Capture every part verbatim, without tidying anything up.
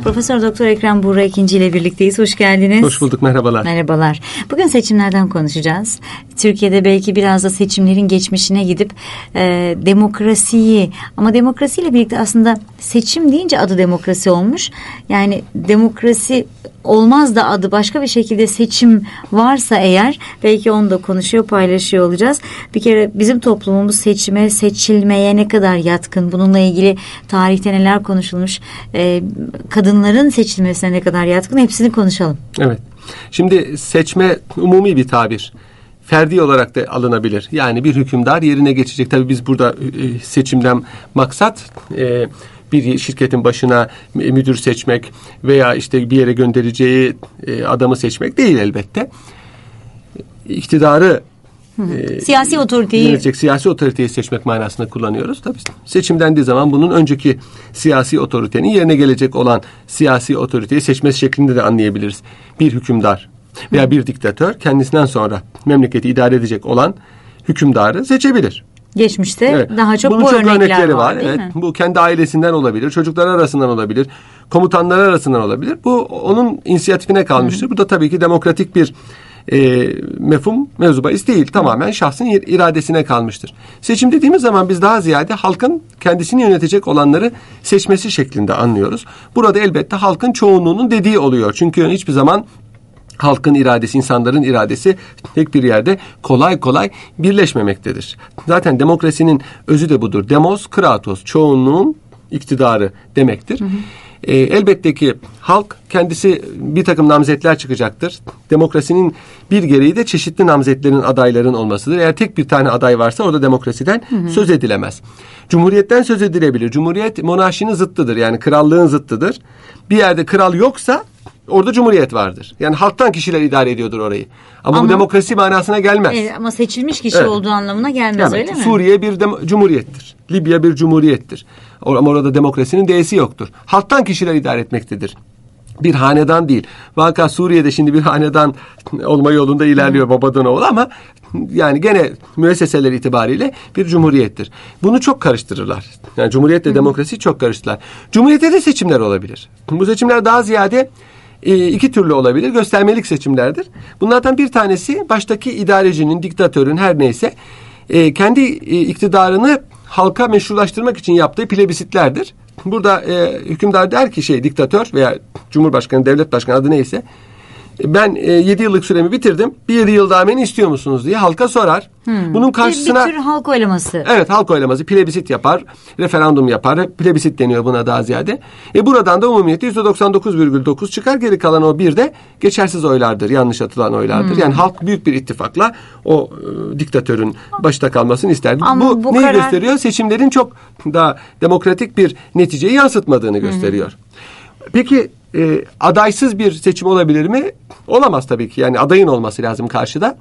Profesör Doktor Ekrem Buğra İkinci ile birlikteyiz. Hoş geldiniz. Hoş bulduk. Merhabalar. Merhabalar. Bugün seçimlerden konuşacağız. Türkiye'de belki biraz da seçimlerin geçmişine gidip e, demokrasiyi, ama demokrasiyle birlikte aslında seçim deyince adı demokrasi olmuş. Yani demokrasi olmaz da adı başka bir şekilde seçim varsa eğer, belki onu da konuşuyor, paylaşıyor olacağız. Bir kere bizim toplumumuz seçime, seçilmeye ne kadar yatkın? Bununla ilgili tarihte neler konuşulmuş? Ee, kadınların seçilmesine ne kadar yatkın? Hepsini konuşalım. Evet. Şimdi seçme umumi bir tabir. Ferdi olarak da alınabilir. Yani bir hükümdar yerine geçecek. Tabii biz burada e, seçimden maksat e, bir şirketin başına müdür seçmek veya işte bir yere göndereceği e, adamı seçmek değil elbette. İktidarı e, siyasi otoriteyi yönetecek siyasi otoriteyi seçmek manasında kullanıyoruz. Tabii seçim dendiği zaman bunun önceki siyasi otoritenin yerine gelecek olan siyasi otoriteyi seçmesi şeklinde de anlayabiliriz. Bir hükümdar veya bir diktatör kendisinden sonra memleketi idare edecek olan hükümdarı seçebilir. Geçmişte evet. Daha çok bunun bu çok örnekler örnekleri var, var. değil Evet. mi? Bu kendi ailesinden olabilir, çocuklar arasından olabilir, komutanlar arasından olabilir. Bu onun inisiyatifine kalmıştır. Hı. Bu da tabii ki demokratik bir e, mefhum, mevzu bahis değil. Tamamen şahsın iradesine kalmıştır. Seçim dediğimiz zaman biz daha ziyade halkın kendisini yönetecek olanları seçmesi şeklinde anlıyoruz. Burada elbette halkın çoğunluğunun dediği oluyor. Çünkü hiçbir zaman halkın iradesi, insanların iradesi tek bir yerde kolay kolay birleşmemektedir. Zaten demokrasinin özü de budur. Demos, kratos, çoğunluğun iktidarı demektir. Hı hı. E, elbette ki halk kendisi bir takım namzetler çıkacaktır. Demokrasinin bir gereği de çeşitli namzetlerin, adayların olmasıdır. Eğer tek bir tane aday varsa orada demokrasiden hı hı. söz edilemez. Cumhuriyetten söz edilebilir. Cumhuriyet monarşinin zıttıdır. Yani krallığın zıttıdır. Bir yerde kral yoksa orada cumhuriyet vardır. Yani halktan kişiler idare ediyordur orayı. Ama, ama bu demokrasi manasına gelmez. Evet, ama seçilmiş kişi evet. olduğu anlamına gelmez, yani, öyle mi? Suriye bir dem- cumhuriyettir. Libya bir cumhuriyettir. Ama orada demokrasinin D'si yoktur. Halktan kişiler idare etmektedir. Bir hanedan değil. Vaka Suriye'de şimdi bir hanedan olma yolunda ilerliyor hmm. babadan oğul, ama yani gene müesseseler itibariyle bir cumhuriyettir. Bunu çok karıştırırlar. Yani cumhuriyetle hmm. demokrasi çok karıştırırlar. Cumhuriyette de seçimler olabilir. Bu seçimler daha ziyade e, iki türlü olabilir. Göstermelik seçimlerdir. Bunlardan bir tanesi baştaki idarecinin, diktatörün her neyse e, kendi e, iktidarını halka meşrulaştırmak için yaptığı plebisitlerdir. Burada e, hükümdar der ki şey diktatör veya cumhurbaşkanı, devlet başkanı adı neyse, ben e, yedi yıllık süremi bitirdim. Bir yedi yıl daha beni istiyor musunuz diye halka sorar. Hmm. Bunun karşısına bir, bir tür halk oylaması. Evet, halk oylaması, plebisit yapar, referandum yapar. Plebisit deniyor buna daha ziyade. E buradan da umumiyette yüzde doksan dokuz virgül dokuz çıkar. Geri kalan o bir de geçersiz oylardır. Yanlış atılan oylardır. Hmm. Yani halk büyük bir ittifakla o e, diktatörün başta kalmasını ister. Ama bu, bu neyi karar gösteriyor? Seçimlerin çok daha demokratik bir neticeyi yansıtmadığını gösteriyor. Hmm. Peki e, adaysız bir seçim olabilir mi? Olamaz tabii ki. Yani adayın olması lazım karşıda.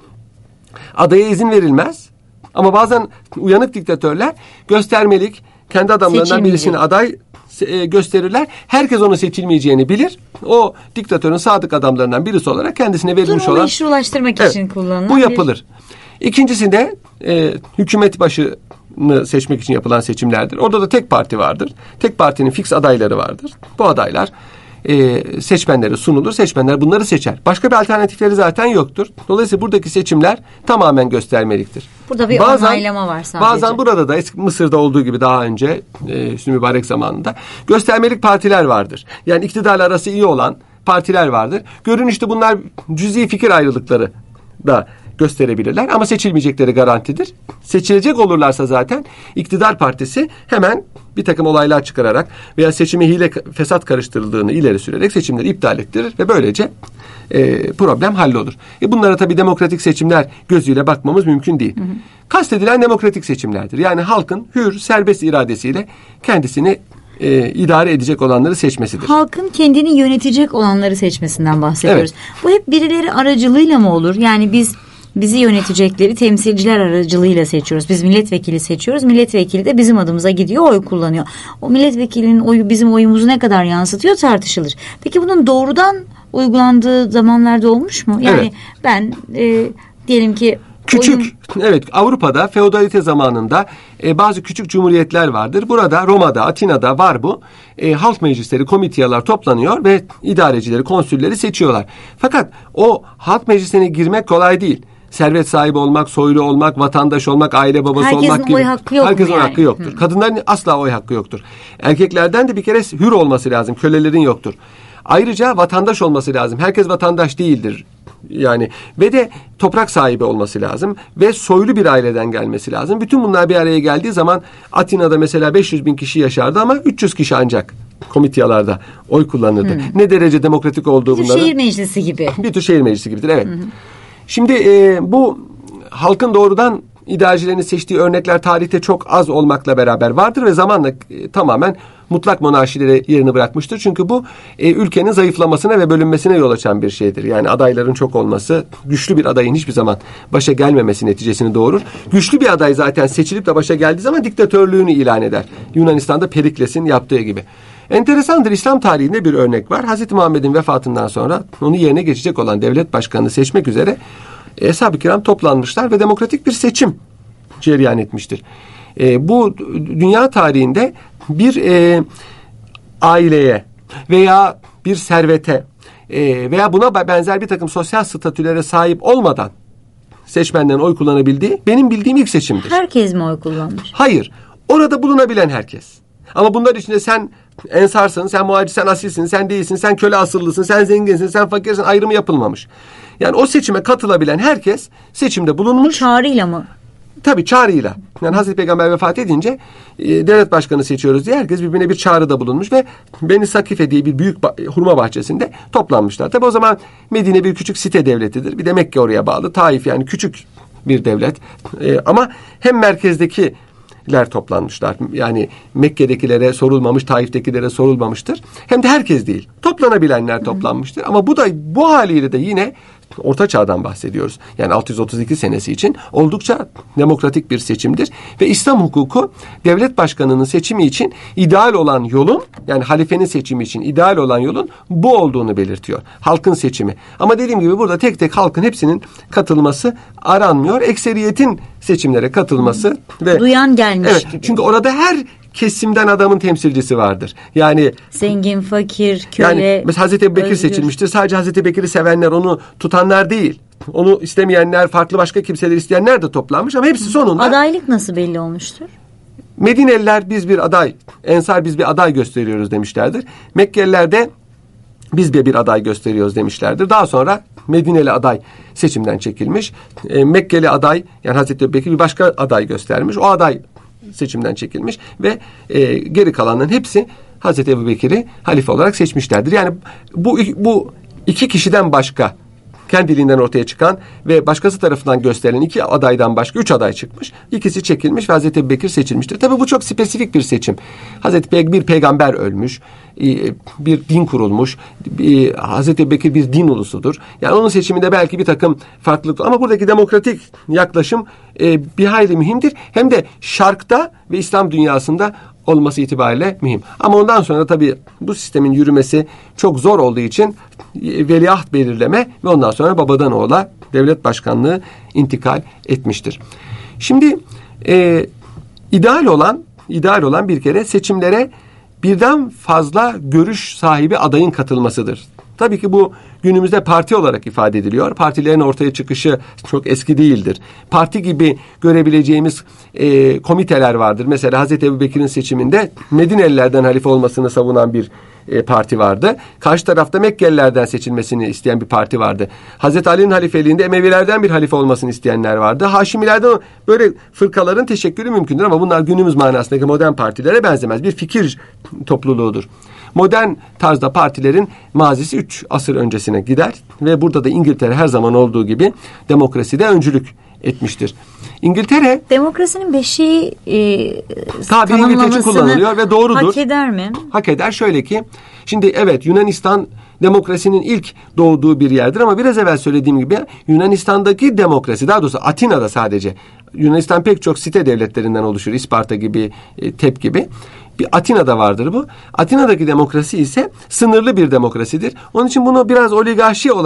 Adaya izin verilmez. Ama bazen uyanık diktatörler göstermelik kendi adamlarından birisini aday e, gösterirler. Herkes onun seçilmeyeceğini bilir. O diktatörün sadık adamlarından birisi olarak kendisine verilmiş Durumu olan. meşrulaştırmak evet, için kullanılan. Bu yapılır. Bir... İkincisinde e, hükümet başını seçmek için yapılan seçimlerdir. Orada da tek parti vardır. Tek partinin fix adayları vardır. Bu adaylar e, seçmenlere sunulur. Seçmenler bunları seçer. Başka bir alternatifleri zaten yoktur. Dolayısıyla buradaki seçimler tamamen göstermeliktir. Burada bir bazen, onaylama var sadece. Bazen burada da eski Mısır'da olduğu gibi daha önce e, Hüsnü Mübarek zamanında göstermelik partiler vardır. Yani iktidarla arası iyi olan partiler vardır. Görünüşte bunlar cüz'i fikir ayrılıkları da gösterebilirler ama seçilmeyecekleri garantidir. Seçilecek olurlarsa zaten iktidar partisi hemen bir takım olaylar çıkararak veya seçime hile, fesat karıştırıldığını ileri sürerek seçimleri iptal ettirir ve böylece e, problem hallolur. E bunlara tabii demokratik seçimler gözüyle bakmamız mümkün değil. Hı hı. Kastedilen demokratik seçimlerdir. Yani halkın hür, serbest iradesiyle kendisini e, idare edecek olanları seçmesidir. Halkın kendini yönetecek olanları seçmesinden bahsediyoruz. Evet. Bu hep birileri aracılığıyla mı olur? Yani biz bizi yönetecekleri temsilciler aracılığıyla seçiyoruz. Biz milletvekili seçiyoruz. Milletvekili de bizim adımıza gidiyor, oy kullanıyor. O milletvekilinin oyu bizim oyumuzu ne kadar yansıtıyor tartışılır. Peki bunun doğrudan uygulandığı zamanlarda olmuş mu? Yani evet. ben e, diyelim ki Küçük, oyun... evet, Avrupa'da feodalite zamanında e, bazı küçük cumhuriyetler vardır. Burada, Roma'da, Atina'da var bu. E, halk meclisleri, komitiyalar toplanıyor ve idarecileri, konsülleri seçiyorlar. Fakat o halk meclisine girmek kolay değil. Servet sahibi olmak, soylu olmak, vatandaş olmak, aile babası herkesin olmak gibi. Oy hakkı yok Herkesin mu oy yani? hakkı yoktur. Hı. Kadınların asla oy hakkı yoktur. Erkeklerden de bir kere hür olması lazım. Kölelerin yoktur. Ayrıca vatandaş olması lazım. Herkes vatandaş değildir. Yani ve de toprak sahibi olması lazım ve soylu bir aileden gelmesi lazım. Bütün bunlar bir araya geldiği zaman Atina'da mesela beş yüz bin kişi yaşardı ama üç yüz kişi ancak komitiyalarda oy kullanırdı. Hmm. Ne derece demokratik olduğu bir bunların. Bir şehir meclisi gibi. Bir tür şehir meclisi gibidir, evet. Hı hı. Şimdi e, bu halkın doğrudan idarecilerini seçtiği örnekler tarihte çok az olmakla beraber vardır ve zamanla e, tamamen mutlak monarşilere yerini bırakmıştır. Çünkü bu e, ülkenin zayıflamasına ve bölünmesine yol açan bir şeydir. Yani adayların çok olması, güçlü bir adayın hiçbir zaman başa gelmemesi neticesini doğurur. Güçlü bir aday zaten seçilip de başa geldiği zaman diktatörlüğünü ilan eder. Yunanistan'da Perikles'in yaptığı gibi. Enteresandır, İslam tarihinde bir örnek var. Hazreti Muhammed'in vefatından sonra onu yerine geçecek olan devlet başkanını seçmek üzere Eshab-ı Kiram toplanmışlar ve demokratik bir seçim cereyan etmiştir. E, bu dünya tarihinde bir e, aileye veya bir servete e, veya buna benzer bir takım sosyal statülere sahip olmadan seçmenlerin oy kullanabildiği benim bildiğim ilk seçimdir. Herkes mi oy kullanmış? Hayır. Orada bulunabilen herkes. Ama bunlar içinde sen ensarsın, sen muhacir, sen asilsin, sen değilsin, sen köle asıllısın, sen zenginsin, sen fakirsin ayrımı yapılmamış. Yani o seçime katılabilen herkes seçimde bulunmuş. Çağrıyla mı? Tabii çağrıyla. Yani Hazreti Peygamber vefat edince e, devlet başkanı seçiyoruz diye herkes birbirine bir çağrıda bulunmuş ve Beni Sakife diye bir büyük ba- hurma bahçesinde toplanmışlar. Tabii o zaman Medine bir küçük site devletidir. Bir de Mekke oraya bağlı. Taif yani küçük bir devlet. E, ama hem merkezdeki ler toplanmışlar. Yani Mekke'dekilere sorulmamış, Taif'tekilere sorulmamıştır. Hem de herkes değil. Toplanabilenler toplanmıştır. Ama bu da bu haliyle de yine Orta Çağ'dan bahsediyoruz. Yani altı yüz otuz iki senesi için oldukça demokratik bir seçimdir. Ve İslam hukuku devlet başkanının seçimi için ideal olan yolun, yani halifenin seçimi için ideal olan yolun bu olduğunu belirtiyor. Halkın seçimi. Ama dediğim gibi burada tek tek halkın hepsinin katılması aranmıyor. Ekseriyetin seçimlere katılması ve duyan gelmiş evet, gibi. Çünkü orada her kesimden adamın temsilcisi vardır. Yani zengin, fakir, köle. Yani mesela Hazreti Ebubekir özgür. seçilmiştir. Sadece Hazreti Ebubekir'i sevenler, onu tutanlar değil. Onu istemeyenler, farklı başka kimseler isteyenler de toplanmış ama hepsi sonunda. Adaylık nasıl belli olmuştur? Medineliler biz bir aday, Ensar biz bir aday gösteriyoruz demişlerdir. Mekkeliler de biz bir, bir aday gösteriyoruz demişlerdir. Daha sonra Medineli aday seçimden çekilmiş. E, Mekkeli aday, yani Hazreti Ebubekir bir başka aday göstermiş. O aday seçimden çekilmiş ve e, geri kalanların hepsi Hazreti Ebubekir'i halife olarak seçmişlerdir. Yani bu bu iki kişiden başka kendiliğinden ortaya çıkan ve başkası tarafından gösterilen iki adaydan başka üç aday çıkmış. İkisi çekilmiş ve Hazreti Ebubekir seçilmiştir. Tabii bu çok spesifik bir seçim. Hazreti Peygamber bir peygamber ölmüş, bir din kurulmuş, Hazreti Ebubekir bir din ulusudur. Yani onun seçiminde belki bir takım farklılık ama buradaki demokratik yaklaşım bir hayli mühimdir. Hem de Şark'ta ve İslam dünyasında olması itibariyle mühim. Ama ondan sonra tabii bu sistemin yürümesi çok zor olduğu için veliaht belirleme ve ondan sonra babadan oğula devlet başkanlığı intikal etmiştir. Şimdi e, ideal olan ideal olan bir kere seçimlere birden fazla görüş sahibi adayın katılmasıdır. Tabii ki bu günümüzde parti olarak ifade ediliyor. Partilerin ortaya çıkışı çok eski değildir. Parti gibi görebileceğimiz e, komiteler vardır. Mesela Hazreti Ebubekir'in seçiminde Medinelilerden halife olmasını savunan bir e, parti vardı. Karşı tarafta Mekkelilerden seçilmesini isteyen bir parti vardı. Hazreti Ali'nin halifeliğinde Emevilerden bir halife olmasını isteyenler vardı. Haşimilerden böyle fırkaların teşekkülü mümkündür ama bunlar günümüz manasındaki modern partilere benzemez. Bir fikir topluluğudur. Modern tarzda partilerin mazisi üç asır öncesine gider ve burada da İngiltere her zaman olduğu gibi demokraside öncülük etmiştir. İngiltere demokrasinin beşiği e, tabi İngiltere kullanılıyor ve doğrudur. Hak eder mi? Hak eder. Şöyle ki şimdi evet Yunanistan demokrasinin ilk doğduğu bir yerdir ama biraz evvel söylediğim gibi Yunanistan'daki demokrasi, daha doğrusu Atina'da sadece, Yunanistan pek çok site devletlerinden oluşur. İsparta gibi, Tep gibi. Bir Atina'da vardır bu. Atina'daki demokrasi ise sınırlı bir demokrasidir. Onun için bunu biraz oligarşi olarak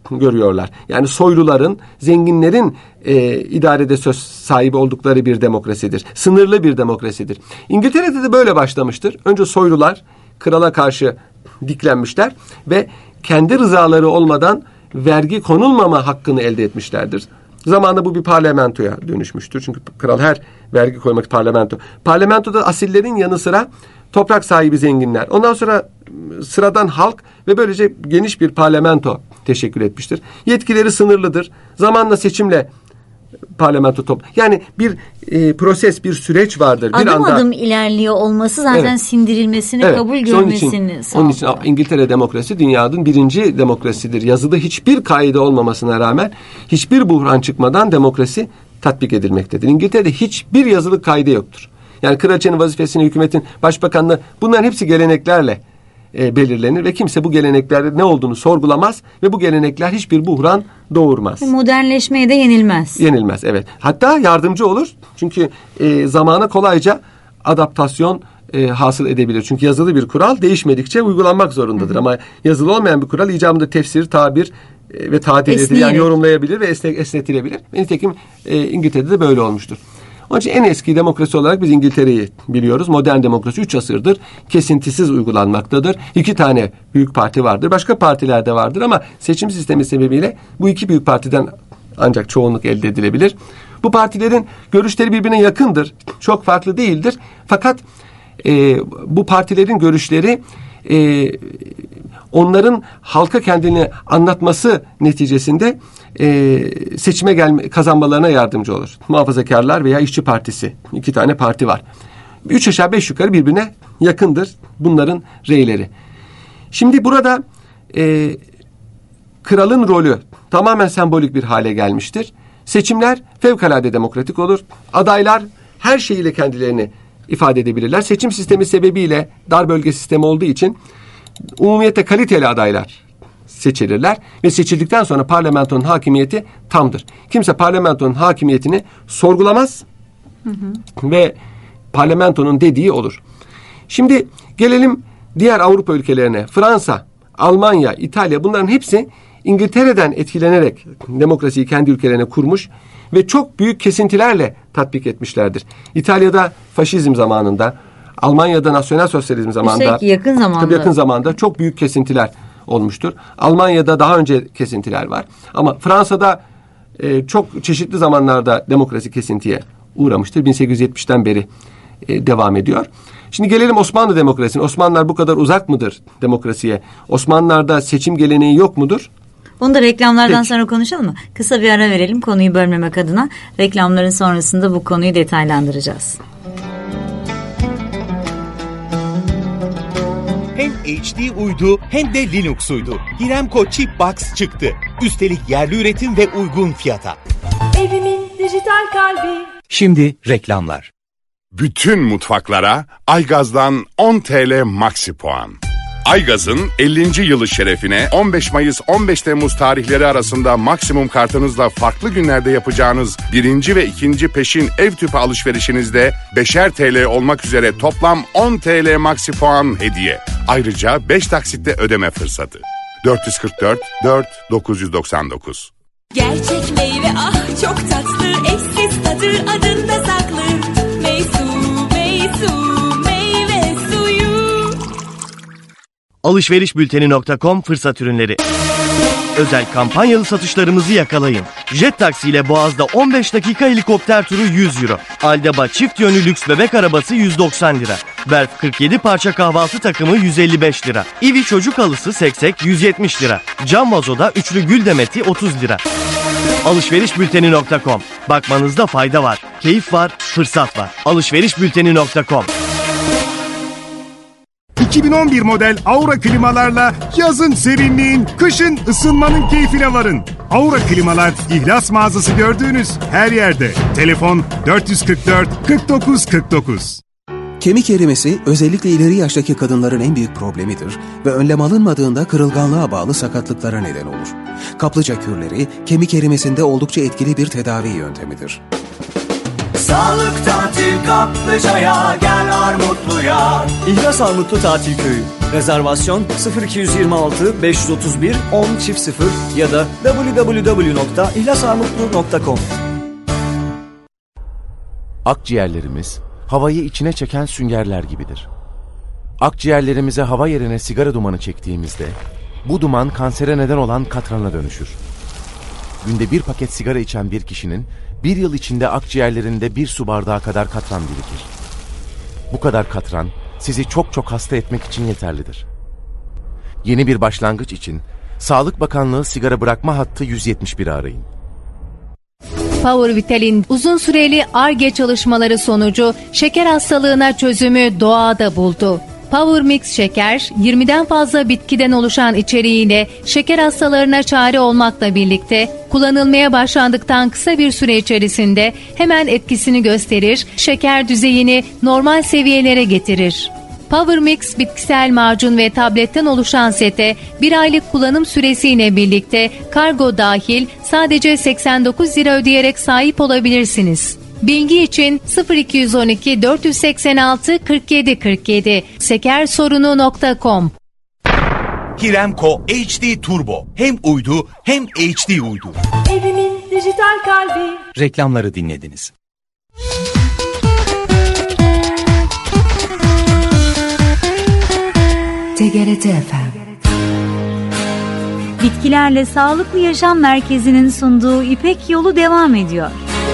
görüyorlar. Yani soyluların, zenginlerin e, idarede söz sahibi oldukları bir demokrasidir. Sınırlı bir demokrasidir. İngiltere'de de böyle başlamıştır. Önce soylular krala karşı diklenmişler ve kendi rızaları olmadan vergi konulmama hakkını elde etmişlerdir. Zamanında bu bir parlamentoya dönüşmüştür. Çünkü kral her vergi koymak parlamento. Parlamentoda asillerin yanı sıra toprak sahibi zenginler. Ondan sonra sıradan halk ve böylece geniş bir parlamento teşekkür etmiştir. Yetkileri sınırlıdır. Zamanla seçimle parlamento top. Yani bir e, proses, bir süreç vardır. Adım bir anda adım ilerliyor olması zaten evet. sindirilmesini, evet. kabul görmesini sağlıyor. Onun için İngiltere demokrasi dünyanın birinci demokrasidir. Yazıda hiçbir kaide olmamasına rağmen hiçbir buhran çıkmadan demokrasi tatbik edilmektedir. İngiltere'de hiçbir yazılı kaide yoktur. Yani kraliçenin vazifesini, hükümetin, başbakanlığı, bunların hepsi geleneklerle e, belirlenir ve kimse bu geleneklerde ne olduğunu sorgulamaz ve bu gelenekler hiçbir buhran doğurmaz. Modernleşmeye de yenilmez. Yenilmez, evet. Hatta yardımcı olur. Çünkü e, zamana kolayca adaptasyon e, hasıl edebilir. Çünkü yazılı bir kural değişmedikçe uygulanmak zorundadır. Hı hı. Ama yazılı olmayan bir kural icabında tefsir, tabir e, ve tadil edilir. Yani yorumlayabilir ve esne, esnetilebilir. Nitekim e, İngiltere'de de böyle olmuştur. Onun için en eski demokrasi olarak biz İngiltere'yi biliyoruz. Modern demokrasi üç asırdır kesintisiz uygulanmaktadır. İki tane büyük parti vardır. Başka partiler de vardır ama seçim sistemi sebebiyle bu iki büyük partiden ancak çoğunluk elde edilebilir. Bu partilerin görüşleri birbirine yakındır. Çok farklı değildir. Fakat e, bu partilerin görüşleri e, onların halka kendini anlatması neticesinde e, seçime gelme, kazanmalarına yardımcı olur. Muhafazakarlar veya İşçi Partisi. İki tane parti var. Üç aşağı beş yukarı birbirine yakındır bunların reyleri. Şimdi burada e, kralın rolü tamamen sembolik bir hale gelmiştir. Seçimler fevkalade demokratik olur. Adaylar her şeyiyle kendilerini ifade edebilirler. Seçim sistemi sebebiyle dar bölge sistemi olduğu için umumiyette kaliteli adaylar seçilirler ve seçildikten sonra parlamentonun hakimiyeti tamdır. Kimse parlamentonun hakimiyetini sorgulamaz hı hı. ve parlamentonun dediği olur. Şimdi gelelim diğer Avrupa ülkelerine. Fransa, Almanya, İtalya, bunların hepsi İngiltere'den etkilenerek demokrasiyi kendi ülkelerine kurmuş ve çok büyük kesintilerle tatbik etmişlerdir. İtalya'da faşizm zamanında, Almanya'da nasyonel sosyalizm zamanında, Üstelik yakın zamanda. yakın zamanda çok büyük kesintiler olmuştur. Almanya'da daha önce kesintiler var. Ama Fransa'da e, çok çeşitli zamanlarda demokrasi kesintiye uğramıştır. bin sekiz yüz yetmişten beri e, devam ediyor. Şimdi gelelim Osmanlı demokrasisine. Osmanlılar bu kadar uzak mıdır demokrasiye? Osmanlılar'da seçim geleneği yok mudur? Onu da reklamlardan Peki. sonra konuşalım mı? Kısa bir ara verelim konuyu bölmemek adına. Reklamların sonrasında bu konuyu detaylandıracağız. Hem H D uydu hem de Linux uydu. Hiremco Chip Box çıktı. Üstelik yerli üretim ve uygun fiyata. Evimin dijital kalbi. Şimdi reklamlar. Bütün mutfaklara Aygaz'dan on TL Maxi puan. Aygaz'ın ellinci yılı şerefine on beş Mayıs on beş Temmuz tarihleri arasında maksimum kartınızla farklı günlerde yapacağınız birinci ve ikinci peşin ev tüpü alışverişinizde beşer T L olmak üzere toplam on TL Maxi puan hediye. Ayrıca beş taksitte ödeme fırsatı. dört yüz kırk dört dört dokuz yüz doksan dokuz. Gerçek meyve ah çok tatlı, eşsiz tadı adında saklı. Meysu, meysu, meyve suyu. alışveriş bülteni nokta com fırsat ürünleri. Özel kampanyalı satışlarımızı yakalayın. Jet Taksi ile Boğaz'da on beş dakika helikopter turu yüz euro. Aldaba çift yönlü lüks bebek arabası yüz doksan lira. Berf kırk yedi parça kahvaltı takımı yüz elli beş lira. İvi çocuk halısı seksek yüz yetmiş lira. Cam vazoda üçlü gül demeti otuz lira. alışveriş bülteni nokta com. Bakmanızda fayda var. Keyif var, fırsat var. alışveriş bülteni nokta com. iki bin on bir model Aura klimalarla yazın serinliğin, kışın ısınmanın keyfine varın. Aura klimalar İhlas mağazası gördüğünüz her yerde. Telefon dört yüz kırk dört kırk dokuz kırk dokuz. Kemik erimesi özellikle ileri yaştaki kadınların en büyük problemidir ve önlem alınmadığında kırılganlığa bağlı sakatlıklara neden olur. Kaplıca kürleri kemik erimesinde oldukça etkili bir tedavi yöntemidir. Sağlık, tatil, kaplıcaya, gel Armutlu'ya. İhlas Armutlu Tatil Köyü. Rezervasyon sıfır iki yüz yirmi altı beş yüz otuz bir on sıfır ya da double-u double-u double-u nokta ihlas armutlu nokta com. Akciğerlerimiz havayı içine çeken süngerler gibidir. Akciğerlerimize hava yerine sigara dumanı çektiğimizde bu duman kansere neden olan katrana dönüşür. Günde bir paket sigara içen bir kişinin bir yıl içinde akciğerlerinde bir su bardağı kadar katran birikir. Bu kadar katran sizi çok çok hasta etmek için yeterlidir. Yeni bir başlangıç için Sağlık Bakanlığı sigara bırakma hattı yüz yetmiş bir'i arayın. Power Vital'in uzun süreli Ar-Ge çalışmaları sonucu şeker hastalığına çözümü doğada buldu. Power Mix şeker, yirmiden fazla bitkiden oluşan içeriğiyle şeker hastalarına çare olmakla birlikte kullanılmaya başlandıktan kısa bir süre içerisinde hemen etkisini gösterir, şeker düzeyini normal seviyelere getirir. Power Mix bitkisel macun ve tabletten oluşan sete bir aylık kullanım süresiyle birlikte kargo dahil sadece seksen dokuz lira ödeyerek sahip olabilirsiniz. Bilgi için sıfır iki yüz on iki dört yüz seksen altı kırk yedi kırk yedi şekersorunu nokta com. Hiremco H D Turbo. Hem uydu hem H D uydu. Evimin dijital kalbi. Reklamları dinlediniz. T G R T F M. Bitkilerle Sağlıklı Yaşam Merkezi'nin sunduğu İpek Yolu devam ediyor.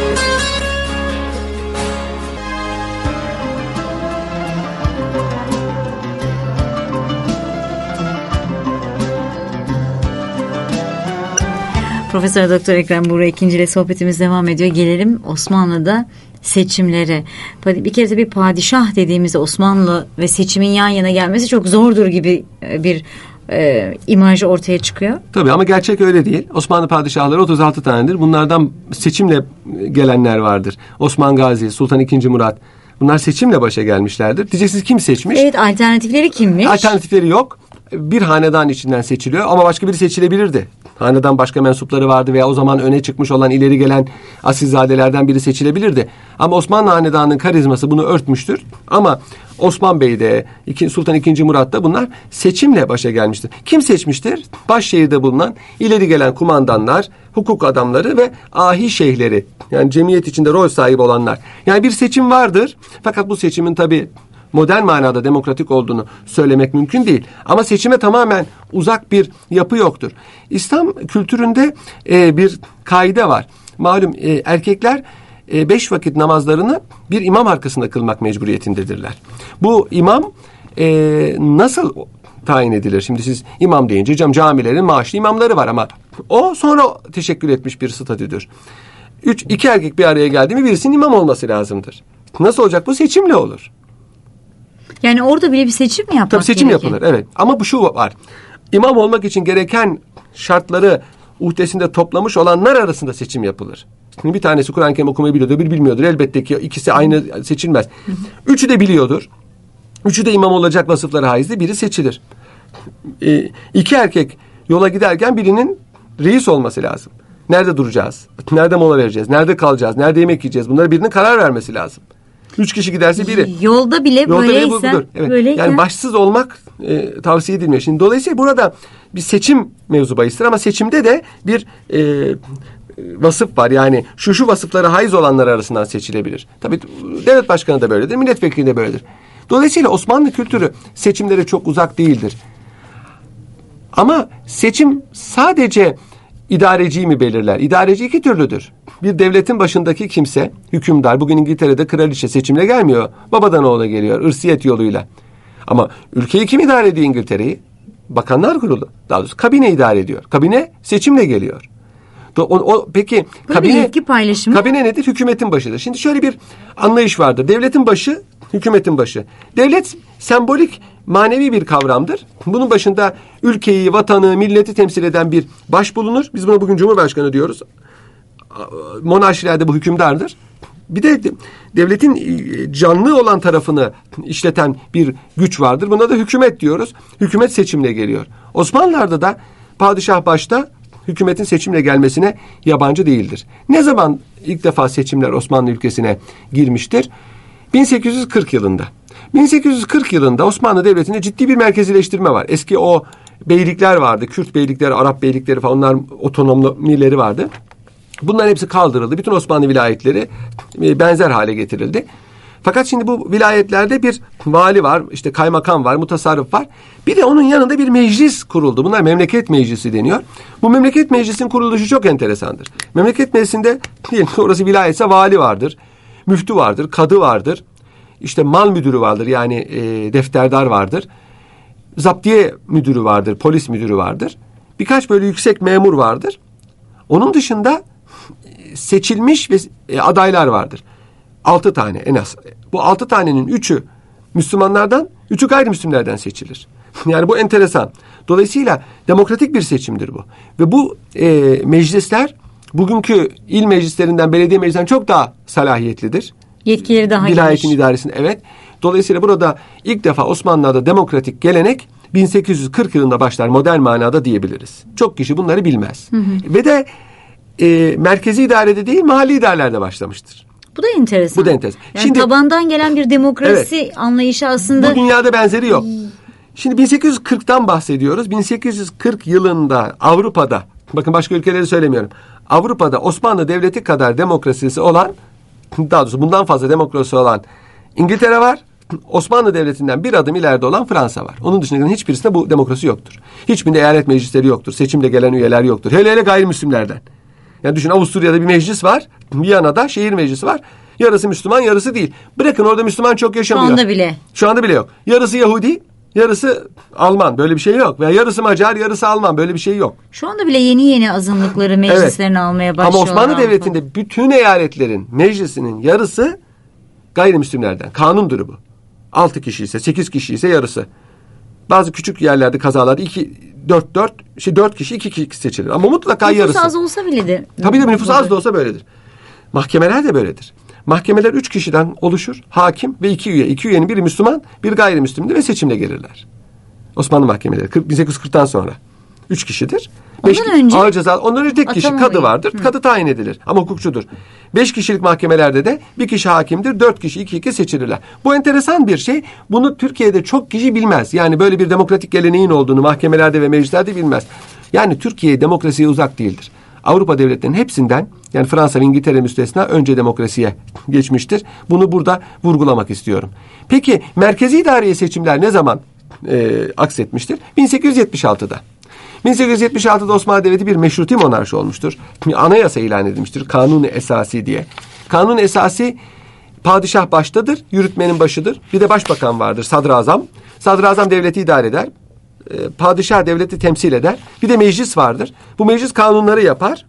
Profesör Doktor Ekrem Buğra ikinci ile sohbetimiz devam ediyor. Gelelim Osmanlı'da seçimlere. Bir kere de bir padişah dediğimizde Osmanlı ve seçimin yan yana gelmesi çok zordur gibi bir e, imaj ortaya çıkıyor. Tabii ama gerçek öyle değil. Osmanlı padişahları otuz altı tanedir. Bunlardan seçimle gelenler vardır. Osman Gazi, Sultan ikinci. Murat. Bunlar seçimle başa gelmişlerdir. Diyeceksiniz kim seçmiş? Evet, alternatifleri kimmiş? Alternatifleri yok. Bir hanedan içinden seçiliyor ama başka biri seçilebilirdi. Hanedan başka mensupları vardı veya o zaman öne çıkmış olan ileri gelen asilzadelerden biri seçilebilirdi. Ama Osmanlı hanedanının karizması bunu örtmüştür. Ama Osman Bey'de, Sultan ikinci. Murat'ta bunlar seçimle başa gelmiştir. Kim seçmiştir? Başşehirde bulunan ileri gelen kumandanlar, hukuk adamları ve ahi şeyhleri. Yani cemiyet içinde rol sahibi olanlar. Yani bir seçim vardır. Fakat bu seçimin tabii modern manada demokratik olduğunu söylemek mümkün değil. Ama seçime tamamen uzak bir yapı yoktur. İslam kültüründe e, bir kaide var. Malum e, erkekler e, beş vakit namazlarını bir imam arkasında kılmak mecburiyetindedirler. Bu imam e, nasıl tayin edilir? Şimdi siz imam deyince cam camilerin maaşlı imamları var ama o sonra teşekkür etmiş bir statüdür. Üç, iki erkek bir araya geldi mi birisinin imam olması lazımdır. Nasıl olacak? Bu seçimle olur. Yani orada bile bir seçim mi yapmak Tabii seçim gerekir? yapılır, evet. Ama bu şu var. İmam olmak için gereken şartları uhdesinde toplamış olanlar arasında seçim yapılır. Şimdi bir tanesi Kur'an-ı Kerim okumayı biliyordur, bir bilmiyordur. Elbette ki ikisi aynı seçilmez. Hı hı. Üçü de biliyordur. Üçü de imam olacak vasıfları haizdir. Biri seçilir. E, iki erkek yola giderken birinin reis olması lazım. Nerede duracağız? Nerede mola vereceğiz? Nerede kalacağız? Nerede yemek yiyeceğiz? Bunlara birinin karar vermesi lazım. Üç kişi giderse biri. Yolda bile Yolda böyleyse. Bile evet. böyleyken... Yani başsız olmak e, tavsiye edilmiyor. Şimdi dolayısıyla burada bir seçim mevzu bahistir ama seçimde de bir e, vasıf var. Yani şu şu vasıflara haiz olanlar arasından seçilebilir. Tabii devlet başkanı da böyledir, milletvekili de böyledir. Dolayısıyla Osmanlı kültürü seçimlere çok uzak değildir. Ama seçim sadece idareciyi mi belirler? İdareci iki türlüdür. Bir devletin başındaki kimse, hükümdar, bugün İngiltere'de kraliçe seçimle gelmiyor. Babadan oğula geliyor, ırsiyet yoluyla. Ama ülkeyi kim idare ediyor İngiltere'yi? Bakanlar Kurulu. Daha doğrusu kabine idare ediyor. Kabine seçimle geliyor. O, o, peki kabine, kabine nedir? Hükümetin başıdır. Şimdi şöyle bir anlayış vardır. Devletin başı, hükümetin başı. Devlet sembolik, manevi bir kavramdır. Bunun başında ülkeyi, vatanı, milleti temsil eden bir baş bulunur. Biz buna bugün Cumhurbaşkanı diyoruz. Monarşilerde bu hükümdardır. Bir de devletin canlı olan tarafını işleten bir güç vardır. Buna da hükümet diyoruz. Hükümet seçimle geliyor. Osmanlılar'da da padişah başta, hükümetin seçimle gelmesine yabancı değildir. Ne zaman ilk defa seçimler Osmanlı ülkesine girmiştir? bin sekiz yüz kırk yılında. bin sekiz yüz kırk yılında Osmanlı Devleti'nde ciddi bir merkezileştirme var. Eski o beylikler vardı. Kürt beylikleri, Arap beylikleri falan, onların otonomileri vardı. Bunların hepsi kaldırıldı. Bütün Osmanlı vilayetleri benzer hale getirildi. Fakat şimdi bu vilayetlerde bir vali var, işte kaymakam var, mutasarrıf var. Bir de onun yanında bir meclis kuruldu. Bunlar memleket meclisi deniyor. Bu memleket meclisinin kuruluşu çok enteresandır. Memleket meclisinde diyelim ki orası vilayetse vali vardır, müftü vardır, kadı vardır, işte mal müdürü vardır, yani e, defterdar vardır, zaptiye müdürü vardır, polis müdürü vardır. Birkaç böyle yüksek memur vardır. Onun dışında seçilmiş ve e, adaylar vardır. Altı tane en az. Bu altı tanenin üçü Müslümanlardan, üçü gayrimüslimlerden seçilir. Yani bu enteresan. Dolayısıyla demokratik bir seçimdir bu. Ve bu e, meclisler bugünkü il meclislerinden, belediye meclislerinden çok daha salahiyetlidir. Yetkileri daha Vilayetin geniş. idaresinde, evet. Dolayısıyla burada ilk defa Osmanlılar'da demokratik gelenek bin sekiz yüz kırk yılında başlar modern manada diyebiliriz. Çok kişi bunları bilmez. Hı hı. Ve de e, merkezi idarede değil, mahalli idarelerde başlamıştır. Bu da enteresan. Bu da enteresan. Yani Şimdi, tabandan gelen bir demokrasi evet, anlayışı aslında. Bu dünyada benzeri yok. Şimdi bin sekiz yüz kırktan bahsediyoruz. bin sekiz yüz kırk yılında Avrupa'da, bakın başka ülkeleri söylemiyorum, Avrupa'da Osmanlı Devleti kadar demokrasisi olan, daha doğrusu bundan fazla demokrasi olan İngiltere var. Osmanlı Devleti'nden bir adım ileride olan Fransa var. Onun dışında hiçbirisinde bu demokrasi yoktur. Hiçbirinde eyalet meclisleri yoktur. Seçimle gelen üyeler yoktur. Hele hele gayrimüslimlerden. Yani düşün, Avusturya'da bir meclis var. Viyana'da şehir meclisi var. Yarısı Müslüman, yarısı değil. Bırakın orada Müslüman çok yaşamıyor. Şu anda bile. Şu anda bile yok. Yarısı Yahudi, yarısı Alman. Böyle bir şey yok. Veya yarısı Macar, yarısı Alman. Böyle bir şey yok. Şu anda bile yeni yeni azınlıkları meclislerine evet, almaya başlıyorlar. Ama Osmanlı Devleti'nde bütün eyaletlerin meclisinin yarısı gayrimüslimlerden. Kanundur bu. Altı kişi ise, sekiz kişi ise yarısı. Bazı küçük yerlerde, kazalarda iki, dört, dört, şey dört kişi, iki kişi seçilir. Ama mutlaka nüfus yarısı. Nüfus az olsa bile de. Tabii de nüfus az da olsa böyledir. Mahkemeler de böyledir. Mahkemeler üç kişiden oluşur. Hakim ve iki üye. İki üyenin biri Müslüman, biri gayrimüslimdir ve seçimle gelirler. Osmanlı mahkemeleri bin sekiz yüz kırktan sonra. Üç kişidir. Beş, ondan önce ağır ceza, ondan önce tek kişi kadı vardır. Hı. Kadı tayin edilir ama hukukçudur. Beş kişilik mahkemelerde de bir kişi hakimdir. Dört kişi iki iki seçilirler. Bu enteresan bir şey. Bunu Türkiye'de çok kişi bilmez. Yani böyle bir demokratik geleneğin olduğunu mahkemelerde ve meclislerde bilmez. Yani Türkiye demokrasiye uzak değildir. Avrupa devletlerinin hepsinden, yani Fransa ve İngiltere müstesna, önce demokrasiye geçmiştir. Bunu burada vurgulamak istiyorum. Peki merkezi idareye seçimler ne zaman e, aksetmiştir? bin sekiz yüz yetmiş altıda. bin sekiz yüz yetmiş altıda Osmanlı Devleti bir meşruti monarşi olmuştur. Bir anayasa ilan edilmiştir. Kanun-i Esasi diye. Kanun-i Esasi, padişah baştadır, yürütmenin başıdır. Bir de başbakan vardır, sadrazam. Sadrazam devleti idare eder. Padişah devleti temsil eder. Bir de meclis vardır. Bu meclis kanunları yapar.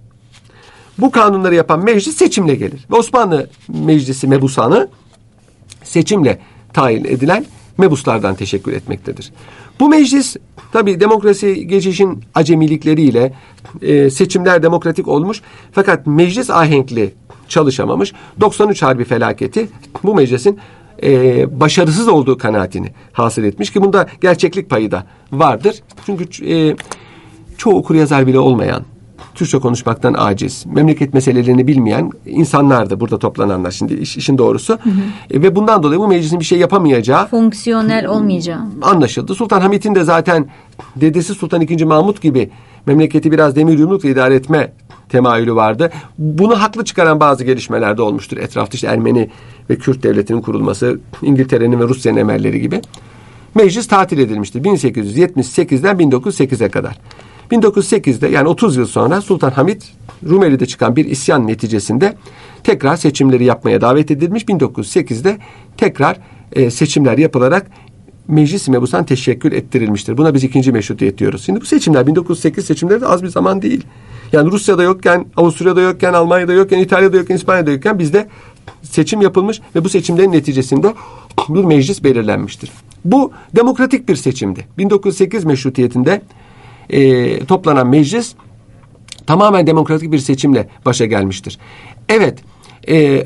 Bu kanunları yapan meclis seçimle gelir. Ve Osmanlı Meclisi mebusanı seçimle tayin edilen mebuslardan teşekkür etmektedir. Bu meclis tabii demokrasi geçişin acemilikleriyle e, seçimler demokratik olmuş, fakat meclis ahenkli çalışamamış. doksan üç Harbi felaketi bu meclisin e, başarısız olduğu kanaatini hasıl etmiş ki bunda gerçeklik payı da vardır. Çünkü e, çoğu okuryazar bile olmayan, Türkçe konuşmaktan aciz, memleket meselelerini bilmeyen insanlardı burada toplananlar, şimdi iş, işin doğrusu. Hı hı. E, ve bundan dolayı bu meclisin bir şey yapamayacağı, fonksiyonel olmayacağı anlaşıldı. Sultan Hamit'in de zaten dedesi Sultan ikinci. Mahmut gibi memleketi biraz demir yumrukla idare etme temayülü vardı. Bunu haklı çıkaran bazı gelişmeler de olmuştur etrafta, işte Ermeni ve Kürt devletinin kurulması, İngiltere'nin ve Rusya'nın emelleri gibi. Meclis tatil edilmiştir bin sekiz yüz yetmiş sekizden bin dokuz yüz sekize kadar. bin dokuz yüz sekizde, yani otuz yıl sonra Sultan Hamit Rumeli'de çıkan bir isyan neticesinde tekrar seçimleri yapmaya davet edilmiş. bin dokuz yüz sekizde tekrar e, seçimler yapılarak meclis-i mebusan teşekkül ettirilmiştir. Buna biz ikinci meşrutiyet diyoruz. Şimdi bu seçimler, bin dokuz yüz sekiz seçimleri de az bir zaman değil. Yani Rusya'da yokken, Avusturya'da yokken, Almanya'da yokken, İtalya'da yokken, İspanya'da yokken bizde seçim yapılmış ve bu seçimlerin neticesinde bir meclis belirlenmiştir. Bu demokratik bir seçimdi. bin dokuz yüz sekiz meşrutiyetinde e, toplanan meclis tamamen demokratik bir seçimle başa gelmiştir. Evet, e,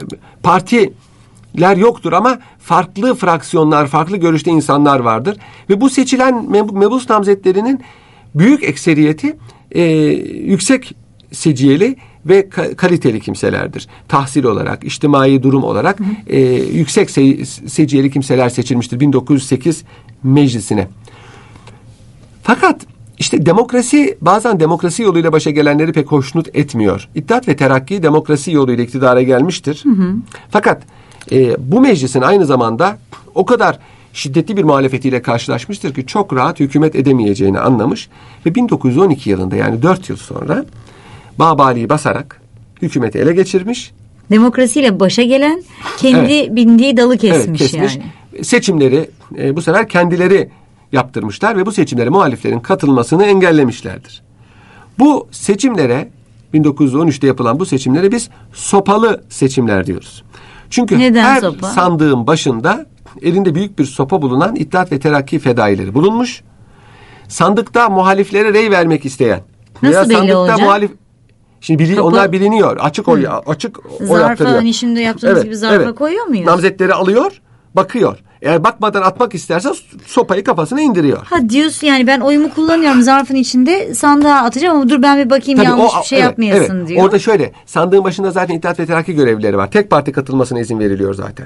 partiler yoktur ama farklı fraksiyonlar, farklı görüşte insanlar vardır. Ve bu seçilen mebus namzetlerinin büyük ekseriyeti e, yüksek seciyeli ve ka- kaliteli kimselerdir. Tahsil olarak, içtimai durum olarak e, yüksek se- seciyeli kimseler seçilmiştir bin dokuz yüz sekiz meclisine. Fakat işte demokrasi bazen demokrasi yoluyla başa gelenleri pek hoşnut etmiyor. İttihat ve Terakki demokrasi yoluyla iktidara gelmiştir. Hı hı. Fakat e, bu meclisin aynı zamanda o kadar şiddetli bir muhalefetiyle karşılaşmıştır ki çok rahat hükümet edemeyeceğini anlamış ve bin dokuz yüz on iki yılında yani dört yıl sonra Babali'yi basarak hükümeti ele geçirmiş. Demokrasiyle başa gelen kendi evet. bindiği dalı kesmiş, evet, kesmiş. Yani. Seçimleri e, bu sefer kendileri yaptırmışlar ve bu seçimlere muhaliflerin katılmasını engellemişlerdir. Bu seçimlere bin dokuz yüz on üçte yapılan bu seçimlere biz sopalı seçimler diyoruz. Çünkü neden her sopa? Sandığın başında elinde büyük bir sopa bulunan İttihat ve Terakki fedaileri bulunmuş. Sandıkta muhaliflere rey vermek isteyen. Nasıl belli olacak? Muhalif, şimdi bili, onlar biliniyor. Açık oy, açık oy yaptırıyor. Hani şimdi yaptığımız evet, gibi zarfa evet. koyuyor muyuz? Namzetleri alıyor, bakıyor. Eğer bakmadan atmak isterse sopayı kafasına indiriyor. Ha diyorsun yani ben oyumu kullanıyorum zarfın içinde sandığa atacağım ama dur ben bir bakayım tabii yanlış o, bir şey evet, yapmayasın evet. diyor. Orada şöyle sandığın başında zaten İttihat ve Terakki görevlileri var. Tek parti katılmasına izin veriliyor zaten.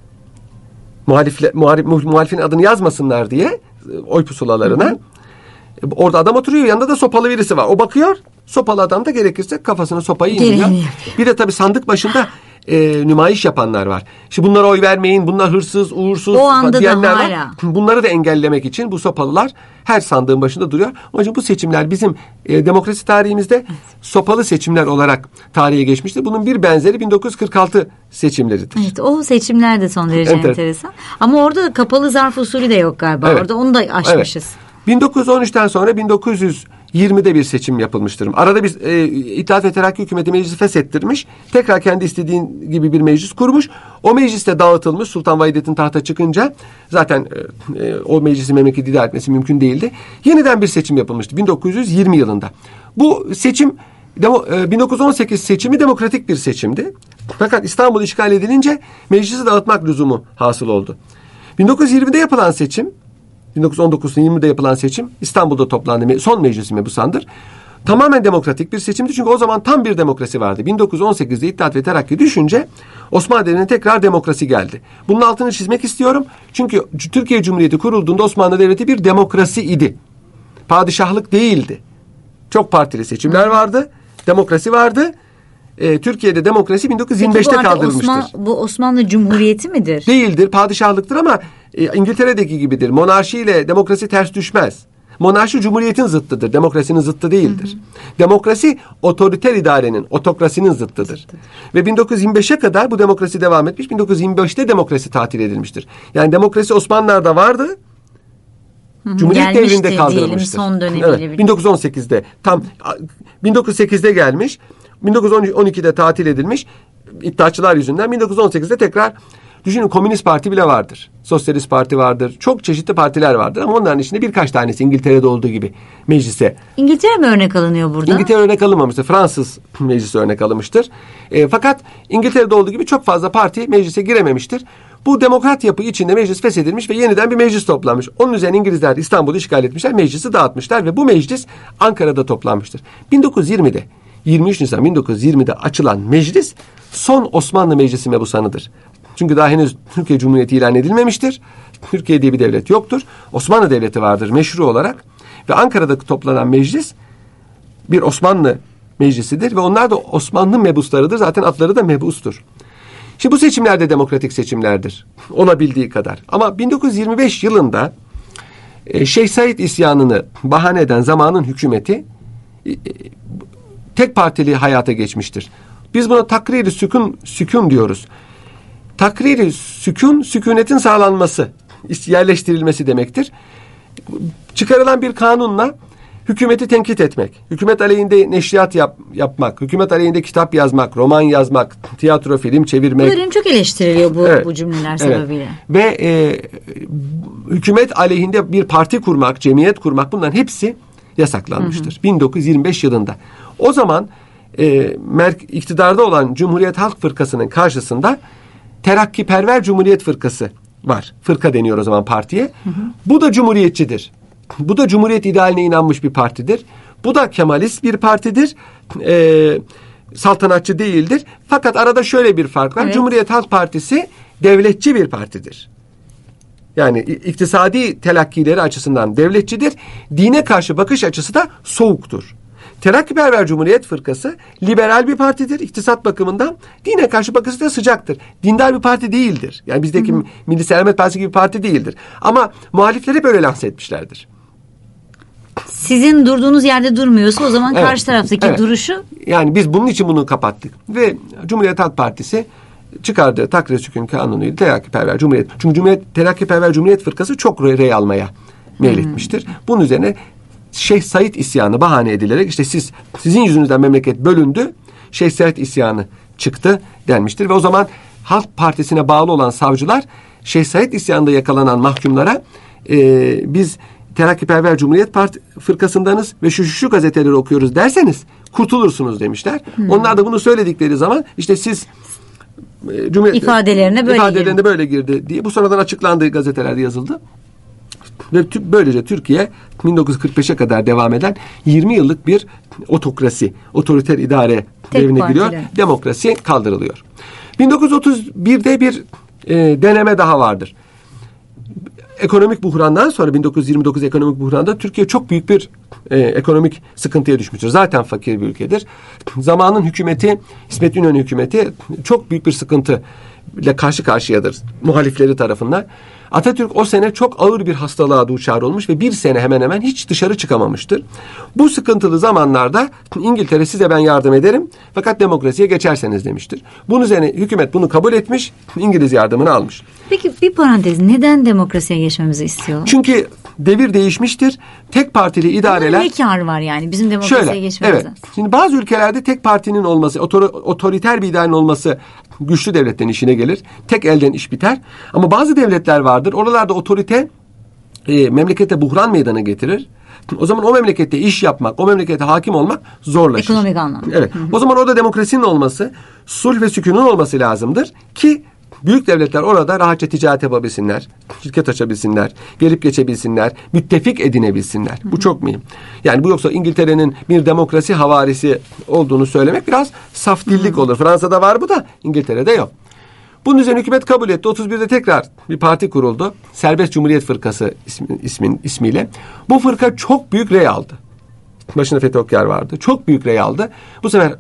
Muhalifle, muhalif, muhalifin adını yazmasınlar diye oy pusulalarına. Hı hı. Orada adam oturuyor yanında da sopalı birisi var. O bakıyor sopalı adam da gerekirse kafasına sopayı indiriyor. Bir de tabii sandık başında E, nümayiş yapanlar var. Şimdi bunlara oy vermeyin, bunlar hırsız, uğursuz diyenler var. Bunları da engellemek için bu sopalılar her sandığın başında duruyor. Onun için bu seçimler bizim e, demokrasi tarihimizde evet. sopalı seçimler olarak tarihe geçmiştir. Bunun bir benzeri bin dokuz yüz kırk altı seçimleridir. Evet, o seçimler de son derece evet, enteresan. Ama orada kapalı zarf usulü de yok galiba. Evet. Orada onu da aşmışız. Evet. bin dokuz yüz on üçten sonra bin dokuz yüz yirmide bir seçim yapılmıştır. Arada bir e, İttihat ve Terakki hükümeti meclisi feshettirmiş. Tekrar kendi istediğin gibi bir meclis kurmuş. O mecliste dağıtılmış. Sultan Vahidettin tahta çıkınca zaten e, o meclisi memleketi idare etmesi mümkün değildi. Yeniden bir seçim yapılmıştı bin dokuz yüz yirmi yılında. Bu seçim demo, e, bin dokuz yüz on sekiz seçimi demokratik bir seçimdi. Fakat İstanbul işgal edilince meclisi dağıtmak lüzumu hasıl oldu. bin dokuz yüz yirmide yapılan seçim bin dokuz yüz on dokuz'un yirmide yapılan seçim İstanbul'da toplandı. Son meclisi mebusandır. Tamamen demokratik bir seçimdi. Çünkü o zaman tam bir demokrasi vardı. bin dokuz yüz on sekizde İttihat ve Terakki düşünce Osmanlı Devleti'ne tekrar demokrasi geldi. Bunun altını çizmek istiyorum. Çünkü Türkiye Cumhuriyeti kurulduğunda Osmanlı Devleti bir demokrasi idi. Padişahlık değildi. Çok partili seçimler vardı. Demokrasi vardı. Ee, Türkiye'de demokrasi bin dokuz yüz yirmi beşte kaldırılmıştır. Osman, bu Osmanlı Cumhuriyeti midir? Değildir. Padişahlıktır ama e, İngiltere'deki gibidir. Monarşiyle demokrasi ters düşmez. Monarşi cumhuriyetin zıttıdır. Demokrasinin zıttı değildir. Hı hı. Demokrasi otoriter idarenin, otokrasinin zıttıdır. Zıttıdır. Ve bin dokuz yüz yirmi beşe kadar bu demokrasi devam etmiş. bin dokuz yüz yirmi beşte demokrasi tatil edilmiştir. Yani demokrasi Osmanlılar'da vardı. Hı hı. Cumhuriyet devrinde kaldırılmıştır. Diyelim, son dönemiyle. Evet, bin dokuz yüz on sekizde tam bin dokuz yüz sekizde gelmiş. bin dokuz yüz on ikide tatil edilmiş. İddiaçılar yüzünden bin dokuz yüz on sekizde tekrar düşünün Komünist Parti bile vardır. Sosyalist Parti vardır. Çok çeşitli partiler vardır ama onların içinde birkaç tanesi İngiltere'de olduğu gibi meclise. İngiltere mi örnek alınıyor burada? İngiltere örnek alınmamıştır. Fransız meclisi örnek alınmıştır. E, fakat İngiltere'de olduğu gibi çok fazla parti meclise girememiştir. Bu demokrat yapı içinde meclis feshedilmiş ve yeniden bir meclis toplanmış. Onun üzerine İngilizler İstanbul'u işgal etmişler. Meclisi dağıtmışlar ve bu meclis Ankara'da toplanmıştır. bin dokuz yüz yirmide yirmi üç Nisan bin dokuz yüz yirmide açılan meclis son Osmanlı Meclisi mebusanıdır. Çünkü daha henüz Türkiye Cumhuriyeti ilan edilmemiştir. Türkiye diye bir devlet yoktur. Osmanlı Devleti vardır meşru olarak. Ve Ankara'da toplanan meclis bir Osmanlı meclisidir. Ve onlar da Osmanlı mebuslarıdır. Zaten adları da mebustur. Şimdi bu seçimler de demokratik seçimlerdir. Olabildiği kadar. Ama bin dokuz yüz yirmi beş yılında Şeyh Said isyanını bahane eden zamanın hükümeti tek partili hayata geçmiştir. Biz buna takrir-i sükun, sükun diyoruz. Takrir-i sükun, sükunetin sağlanması, yerleştirilmesi demektir. Çıkarılan bir kanunla hükümeti tenkit etmek, hükümet aleyhinde neşriyat yap, yapmak, hükümet aleyhinde kitap yazmak, roman yazmak, tiyatro, film çevirmek. Bunların çok eleştiriliyor bu, evet, bu cümleler sebebiyle. Evet. Ve e, hükümet aleyhinde bir parti kurmak, cemiyet kurmak, bunların hepsi yasaklanmıştır. Hı hı. bin dokuz yüz yirmi beş yılında. O zaman e, merk, iktidarda olan Cumhuriyet Halk Fırkası'nın karşısında Terakkiperver Cumhuriyet Fırkası var. Fırka deniyor o zaman partiye. Hı hı. Bu da cumhuriyetçidir. Bu da cumhuriyet idealine inanmış bir partidir. Bu da Kemalist bir partidir. E, saltanatçı değildir. Fakat arada şöyle bir fark var. Evet. Cumhuriyet Halk Partisi devletçi bir partidir. Yani iktisadi telakkileri açısından devletçidir. Dine karşı bakış açısı da soğuktur. Terakkiperver Cumhuriyet Fırkası liberal bir partidir. İktisat bakımından dine karşı bakışı da sıcaktır. Dindar bir parti değildir. Yani bizdeki hı. Milli Selamet Partisi gibi bir parti değildir. Ama muhalifleri böyle lanse etmişlerdir. Sizin durduğunuz yerde durmuyorsa o zaman evet, karşı taraftaki evet. duruşu... Yani biz bunun için bunu kapattık. Ve Cumhuriyet Halk Partisi çıkardığı takdir sükun kanunuyla Terakkiperver Cumhuriyet. Çünkü Cumhuriyet, Terakkiperver Cumhuriyet Fırkası çok rey almaya meyletmiştir. Hmm. Bunun üzerine Şeyh Said isyanı bahane edilerek işte siz sizin yüzünüzden memleket bölündü. Şeyh Said isyanı çıktı denmiştir. Ve o zaman Halk Partisi'ne bağlı olan savcılar Şeyh Said isyanında yakalanan mahkumlara e, biz Terakkiperver Cumhuriyet Parti Fırkasındanız ve şu şu, şu gazeteleri okuyoruz derseniz kurtulursunuz demişler. Hmm. Onlar da bunu söyledikleri zaman işte siz e, Cumhuriyet ifadelerine böyle ifadelerine girdi. böyle girdi diye bu sonradan açıklandığı gazetelerde yazıldı. Ve böylece Türkiye bin dokuz yüz kırk beşe kadar devam eden yirmi yıllık bir otokrasi, otoriter idare Tek devrine partili. giriyor. Demokrasi kaldırılıyor. bin dokuz yüz otuz birde bir e, deneme daha vardır. Ekonomik buhrandan sonra bin dokuz yüz yirmi dokuz ekonomik buhranda Türkiye çok büyük bir e, ekonomik sıkıntıya düşmüştür. Zaten fakir bir ülkedir. Zamanın hükümeti, İsmet İnönü hükümeti çok büyük bir sıkıntı ile karşı karşıyadır muhalifleri tarafından. Atatürk o sene çok ağır bir hastalığa duçar olmuş ve bir sene hemen hemen hiç dışarı çıkamamıştır. Bu sıkıntılı zamanlarda İngiltere size ben yardım ederim fakat demokrasiye geçerseniz demiştir. Bunun üzerine hükümet bunu kabul etmiş, İngiliz yardımını almış. Peki bir parantez, neden demokrasiye geçmemizi istiyor? Çünkü devir değişmiştir. Tek partili idareler... Ama ne kârı var yani bizim demokrasiye şöyle, geçmemizden? Evet. Şimdi bazı ülkelerde tek partinin olması, otor, otoriter bir idarenin olması güçlü devletten işine gelir. Tek elden iş biter. Ama bazı devletler vardır. Oralarda otorite e, memlekete buhran meydana getirir. O zaman o memlekette iş yapmak, o memlekete hakim olmak zorlaşır. Ekonomik anlamda. Evet. Hı hı. O zaman orada demokrasinin olması, sulh ve sükunun olması lazımdır ki büyük devletler orada rahatça ticaret yapabilsinler, şirket açabilsinler, gelip geçebilsinler, müttefik edinebilsinler. Hı hı. Bu çok mühim. Yani bu yoksa İngiltere'nin bir demokrasi havarisi olduğunu söylemek biraz saf dillik olur. Fransa'da var bu da, İngiltere'de yok. Bunun üzerine hükümet kabul etti. otuz birde tekrar bir parti kuruldu. Serbest Cumhuriyet Fırkası ismi, ismin, ismiyle. Bu fırka çok büyük rey aldı. Başında Fethi Okyar vardı. Çok büyük rey aldı. Bu sefer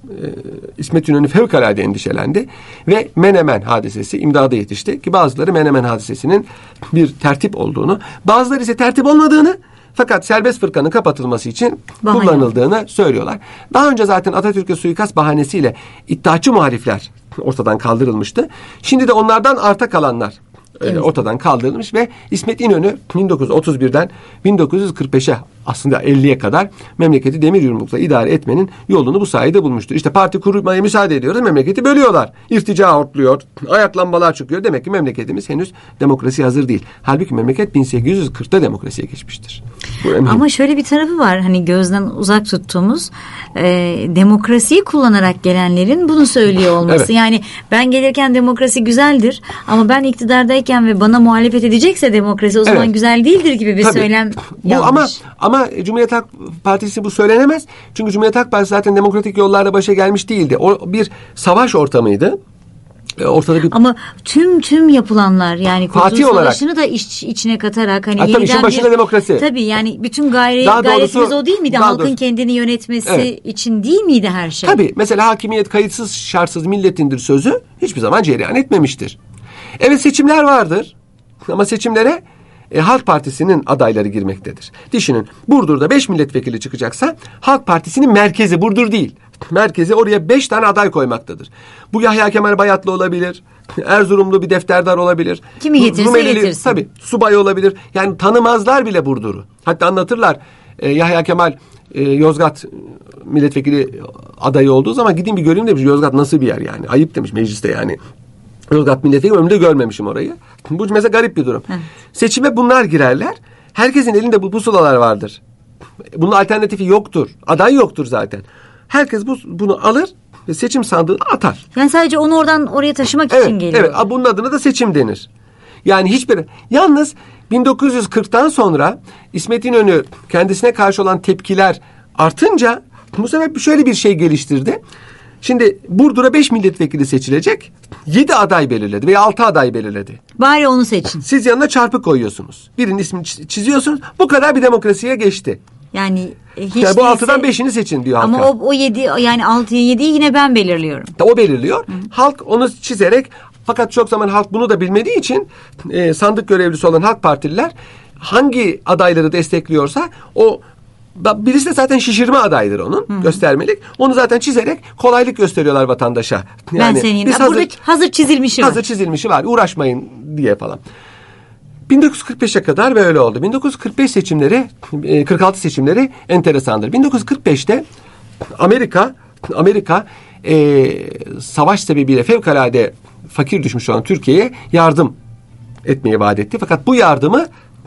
İsmet İnönü fevkalade endişelendi ve Menemen hadisesi imdada yetişti ki bazıları Menemen hadisesinin bir tertip olduğunu, bazıları ise tertip olmadığını fakat serbest fırkanın kapatılması için Bahane. kullanıldığını söylüyorlar. Daha önce zaten Atatürk'e suikast bahanesiyle iddiaçı muhalifler ortadan kaldırılmıştı. Şimdi de onlardan arta kalanlar evet. ortadan kaldırılmış ve İsmet İnönü bin dokuz yüz otuz birden bin dokuz yüz kırk beşe aslında elliye kadar memleketi demir yumrukla idare etmenin yolunu bu sayede bulmuştur. İşte parti kurmaya müsaade ediyoruz, memleketi bölüyorlar. İrtica hortluyor, ayaklanmalar çıkıyor. Demek ki memleketimiz henüz demokrasiye hazır değil. Halbuki memleket bin sekiz yüz kırkta demokrasiye geçmiştir. Ama şöyle bir tarafı var, hani gözden uzak tuttuğumuz e, demokrasiyi kullanarak gelenlerin bunu söylüyor olması. Evet. Yani ben gelirken demokrasi güzeldir ama ben iktidardayken ve bana muhalefet edecekse demokrasi o zaman evet. güzel değildir gibi bir Tabii. söylem bu yanlış. Ama ama Cumhuriyet Halk Partisi bu söylenemez. Çünkü Cumhuriyet Halk Partisi zaten demokratik yollarla başa gelmiş değildi. O bir savaş ortamıydı. Ortada bir... Ama tüm tüm yapılanlar yani Kurtuluş Savaşı'nı da iç, içine katarak hani ha, tabii işin başında bir, demokrasi. Tabii yani bütün gayre, daha gayretimiz doğrusu, o değil miydi? Halkın doğrusu. kendini yönetmesi evet. için değil miydi her şey? Tabii mesela hakimiyet kayıtsız şartsız milletindir sözü hiçbir zaman cereyan etmemiştir. Evet seçimler vardır ama seçimlere E, Halk Partisi'nin adayları girmektedir. Düşünün Burdur'da beş milletvekili çıkacaksa Halk Partisi'nin merkezi Burdur değil. Merkezi oraya beş tane aday koymaktadır. Bu Yahya Kemal Bayatlı olabilir. Erzurumlu bir defterdar olabilir. Kimi getirse Rumelili, getirsin. Tabii subay olabilir. Yani tanımazlar bile Burdur'u. Hatta anlatırlar e, Yahya Kemal e, Yozgat milletvekili adayı olduğu zaman gideyim bir göreyim demiş. Yozgat nasıl bir yer yani. Ayıp demiş mecliste yani. Yozgat milletvekili ömrümde görmemişim orayı. Bu mesela garip bir durum. Evet. Seçime bunlar girerler. Herkesin elinde bu pusulalar vardır. Bunun alternatifi yoktur. Aday yoktur zaten. Herkes bu, bunu alır ve seçim sandığına atar. Yani sadece onu oradan oraya taşımak evet, için geliyor. Evet. Bunun adına da seçim denir. Yani hiçbir... Yalnız bin dokuz yüz kırktan sonra İsmet İnönü kendisine karşı olan tepkiler artınca bu sefer şöyle bir şey geliştirdi. Şimdi Burdur'a beş milletvekili seçilecek. yedi aday belirledi veya altı aday belirledi. Bari onu seçin. Siz yanına çarpı koyuyorsunuz. Birinin ismini çiziyorsunuz. Bu kadar bir demokrasiye geçti. Yani hiç yani bu altıdan değilse, beşini seçin diyor halka. ama o, o yedi yani altıya yediyi yine ben belirliyorum. O belirliyor. Hı. Halk onu çizerek, fakat çok zaman halk bunu da bilmediği için e, sandık görevlisi olan halk partililer hangi adayları destekliyorsa o, birisi de zaten şişirme adaydır onun, Hı. göstermelik. Onu zaten çizerek kolaylık gösteriyorlar vatandaşa. Yani ben senin biz hazır, burada hazır çizilmişi hazır var. çizilmişi var. Uğraşmayın diye falan. bin dokuz yüz kırk beşe kadar böyle oldu. bin dokuz yüz kırk beş seçimleri, kırk altı seçimleri enteresandır. bin dokuz yüz kırk beşte Amerika Amerika e, savaş sebebiyle fevkalade fakir düşmüş olan Türkiye'ye yardım etmeyi vaat etti. Fakat bu yardımı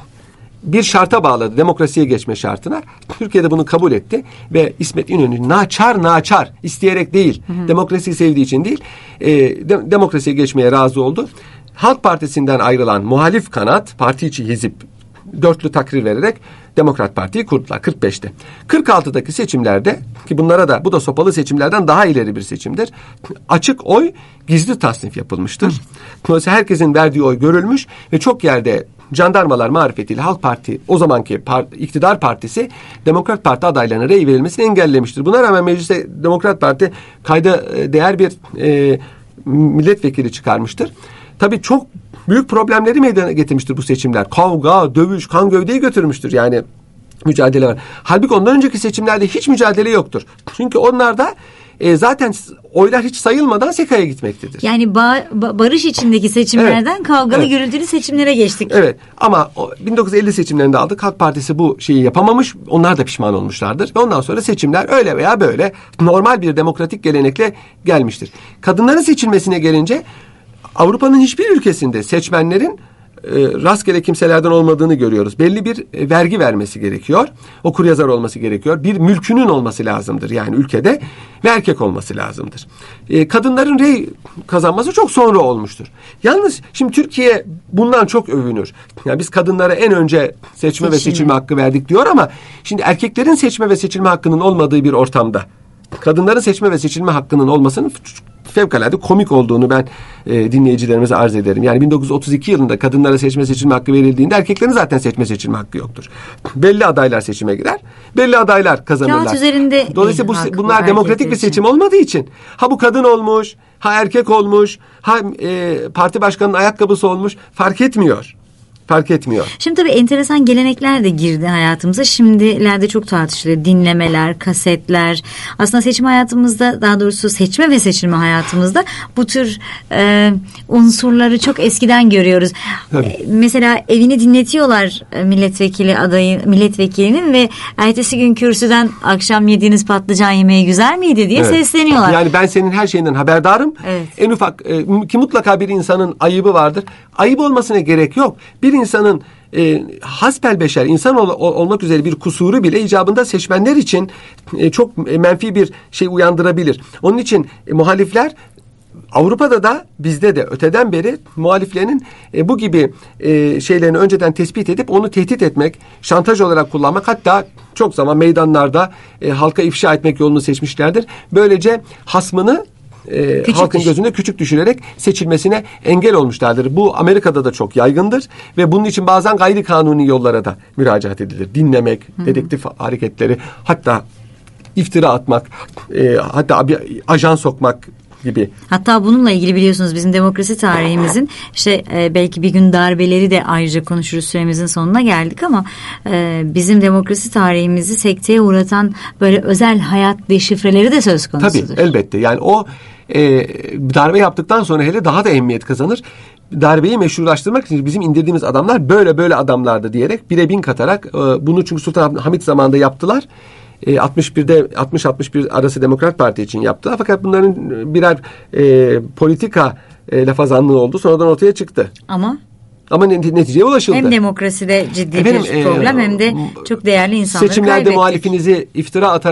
bir şarta bağladı. Demokrasiye geçme şartına. Türkiye de bunu kabul etti ve İsmet İnönü naçar naçar isteyerek değil, hı hı. demokrasiyi sevdiği için değil, e, de, demokrasiye geçmeye razı oldu. Halk Partisi'nden ayrılan muhalif kanat, parti içi hizip dörtlü takrir vererek Demokrat Parti'yi kurdular kırk beşte. kırk altıdaki seçimlerde, ki bunlara da, bu da sopalı seçimlerden daha ileri bir seçimdir, açık oy gizli tasnif yapılmıştır. Dolayısıyla herkesin verdiği oy görülmüş ve çok yerde jandarmalar marifetiyle Halk Parti, o zamanki part, iktidar partisi, Demokrat Parti adaylarına rey verilmesini engellemiştir. Buna rağmen mecliste Demokrat Parti kayda değer bir e, milletvekili çıkarmıştır. Tabii çok büyük problemleri meydana getirmiştir bu seçimler. Kavga, dövüş, kan gövdeyi götürmüştür yani, mücadele var. Halbuki ondan önceki seçimlerde hiç mücadele yoktur. Çünkü onlarda e, zaten oylar hiç sayılmadan SEKA'ya gitmektedir. Yani ba- ba- barış içindeki seçimlerden evet, kavgalı, evet. gürültülü seçimlere geçtik. Evet, ama o, bin dokuz yüz elli seçimlerinde aldık. Halk Partisi bu şeyi yapamamış. Onlar da pişman olmuşlardır. Ve ondan sonra seçimler öyle veya böyle normal bir demokratik gelenekle gelmiştir. Kadınların seçilmesine gelince, Avrupa'nın hiçbir ülkesinde seçmenlerin e, rastgele kimselerden olmadığını görüyoruz. Belli bir e, vergi vermesi gerekiyor. Okuryazar olması gerekiyor. Bir mülkünün olması lazımdır yani ülkede ve erkek olması lazımdır. E, kadınların rey kazanması çok sonra olmuştur. Yalnız şimdi Türkiye bundan çok övünür. Yani biz kadınlara en önce seçme Seçimi. ve seçilme hakkı verdik diyor ama şimdi erkeklerin seçme ve seçilme hakkının olmadığı bir ortamda kadınların seçme ve seçilme hakkının olmasının fevkalade komik olduğunu ben e, dinleyicilerimize arz ederim. Yani bin dokuz yüz otuz iki yılında kadınlara seçme seçilme hakkı verildiğinde erkeklerin zaten seçme seçilme hakkı yoktur. Belli adaylar seçime girer. Belli adaylar kazanırlar. Kağıt üzerinde dolayısıyla bu, bunlar demokratik bir seçim olmadığı için, ha bu kadın olmuş, ha erkek olmuş, ha e, parti başkanının ayakkabısı olmuş, fark etmiyor. Fark etmiyor. Şimdi tabii enteresan gelenekler de girdi hayatımıza. Şimdilerde çok tartışılıyor. Dinlemeler, kasetler. Aslında seçim hayatımızda, daha doğrusu seçme ve seçilme hayatımızda bu tür e, unsurları çok eskiden görüyoruz. E, mesela evini dinletiyorlar milletvekili adayı, milletvekilinin ve ertesi gün kürsüden akşam yediğiniz patlıcan yemeği güzel miydi diye evet. sesleniyorlar. Yani ben senin her şeyinden haberdarım. Evet. En ufak e, ki mutlaka bir insanın ayıbı vardır. Ayıp olmasına gerek yok. Bir insanın e, hasbelbeşer insan ol, olmak üzere bir kusuru bile icabında seçmenler için e, çok menfi bir şey uyandırabilir. Onun için e, muhalifler Avrupa'da da bizde de öteden beri muhaliflerinin e, bu gibi e, şeylerini önceden tespit edip onu tehdit etmek, şantaj olarak kullanmak, hatta çok zaman meydanlarda e, halka ifşa etmek yolunu seçmişlerdir. Böylece hasmını E, halkın düş- gözünde küçük düşürerek seçilmesine engel olmuşlardır. Bu Amerika'da da çok yaygındır ve bunun için bazen gayri kanuni yollara da müracaat edilir. Dinlemek, Hı-hı. dedektif hareketleri, hatta iftira atmak, e, hatta bir ajan sokmak gibi. Hatta bununla ilgili biliyorsunuz bizim demokrasi tarihimizin işte e, belki bir gün darbeleri de ayrıca konuşuruz, süremizin sonuna geldik ama e, bizim demokrasi tarihimizi sekteye uğratan böyle özel hayat deşifreleri de söz konusudur. Tabii elbette yani o e, darbe yaptıktan sonra hele daha da ehemmiyet kazanır. Darbeyi meşrulaştırmak için bizim indirdiğimiz adamlar böyle böyle adamlardı diyerek bire bin katarak e, bunu çünkü Sultan Hamit zamanında yaptılar. altmış birde altmış altmış bir arası Demokrat Parti için yaptılar. Fakat bunların birer e, politika e, lafazanlığı oldu. Sonradan ortaya çıktı. Ama Ama neticeye ulaşıldı. Hem demokraside ciddi Efendim, bir problem e, hem de çok değerli insanları seçimlerde kaybettik. muhalifinizi iftira atarak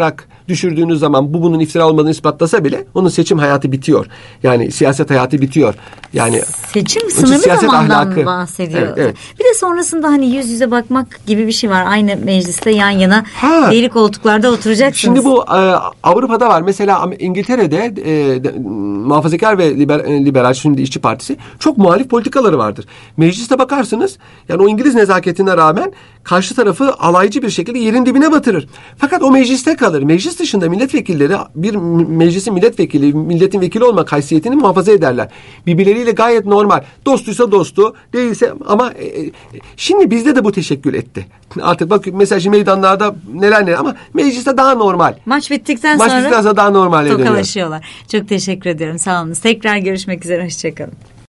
düşürdüğünüz zaman bu bunun iftira olmadığını ispatlasa bile onun seçim hayatı bitiyor. Yani siyaset hayatı bitiyor. Yani seçim sınırlı zamandan ahlakı bahsediyor. Evet, evet. Bir de sonrasında hani yüz yüze bakmak gibi bir şey var. Aynı mecliste yan yana ha. deri koltuklarda oturacaksınız. Şimdi bu e, Avrupa'da var. Mesela İngiltere'de e, de, muhafazakar ve liber, e, liberal şimdi İşçi Partisi çok muhalif politikaları vardır. Mecliste bakarsınız yani o İngiliz nezaketine rağmen karşı tarafı alaycı bir şekilde yerin dibine batırır. Fakat o mecliste kalır. Meclis dışında milletvekilleri bir meclisin milletvekili, milletin vekili olmak haysiyetini muhafaza ederler. Birbirleriyle gayet normal. Dostuysa dostu, değilse ama e, şimdi bizde de bu teşekkül etti. Artık bak mesela şimdi meydanlarda neler neler ama mecliste daha normal. Maç bittikten Maç sonra bittikten sonra daha normale dönüyor. Tokalaşıyorlar. Çok teşekkür ediyorum. Sağ olun. Tekrar görüşmek üzere. Hoşçakalın.